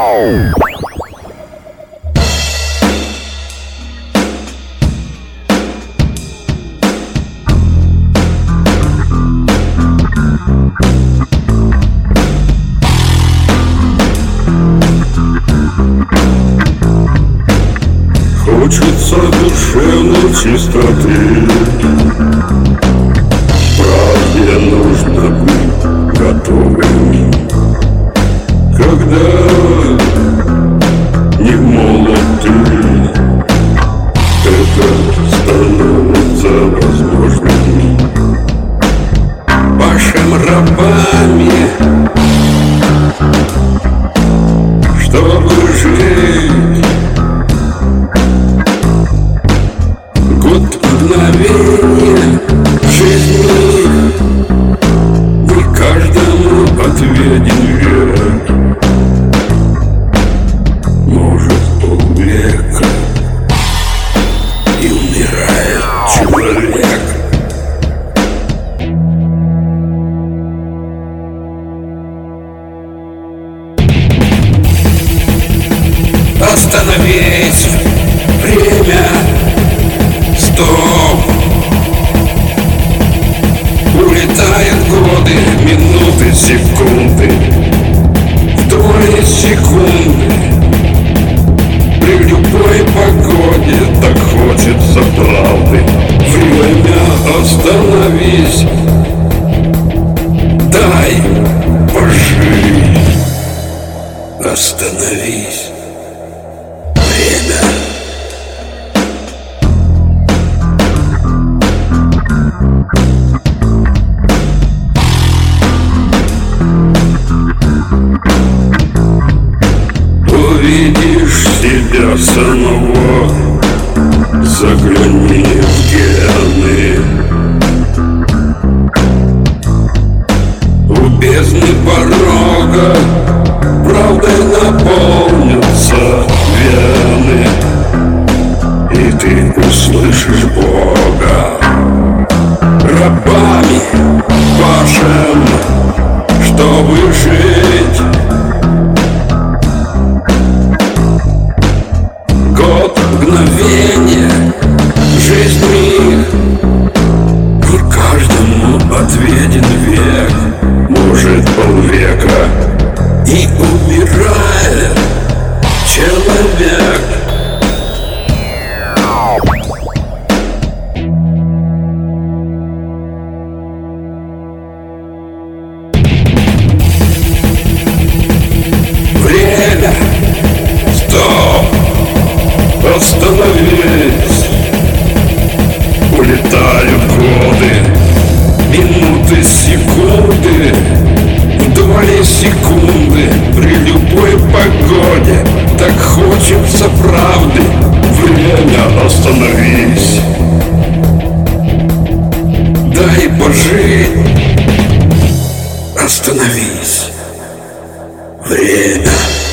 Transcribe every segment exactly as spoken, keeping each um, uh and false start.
Хочется душевной чистоты. Правде нужно быть готовым, когда не молод ты. Это становится возможным. Вашим рабами, чтобы жить. Год мгновения жизни, не каждому отведен век. Может, полвека, и умирает человек. Остановить время. Стоп! Улетают годы, минуты, секунды, доли секунды. При любой погоде так хочется правды. Время, остановись, дай пожить. Остановись. Время. Увидишь себя самого, загляни в гены. У бездны порога правдой наполнятся вены, и ты услышишь Бога. Рабами вашим, чтобы жить. Год мгновения, жизнь миг, не каждому отведен век. Может, полвека, и умирает человек. Время. Стоп! Остановись! Улетают годы, минуты, секунды, доли секунды. При любой погоде так хочется правды. Время, остановись, дай пожить. Остановись. Время.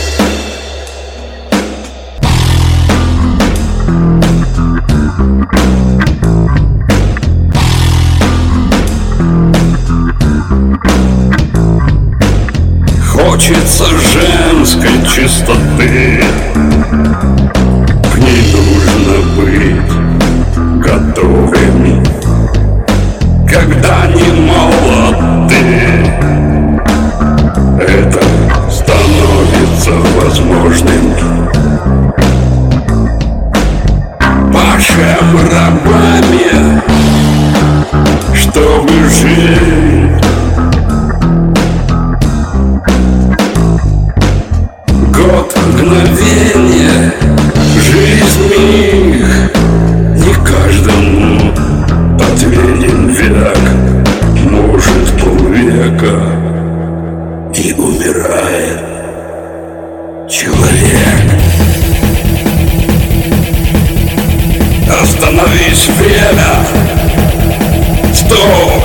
Хочется женской чистоты, к ней нужно быть готовыми. Когда не молод ты, это становится возможным. Вашим рабами, чтобы жить. Год мгновения, жизнь миг, не каждому отведен век. Может, полвека, и умирает человек. Остановись, время! Стоп!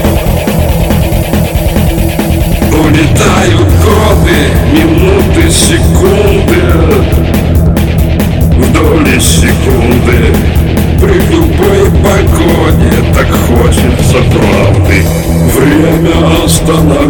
Улетают годы, минуты, секунды, в доли секунды. При любой погоде так хочется правды. Время остановись.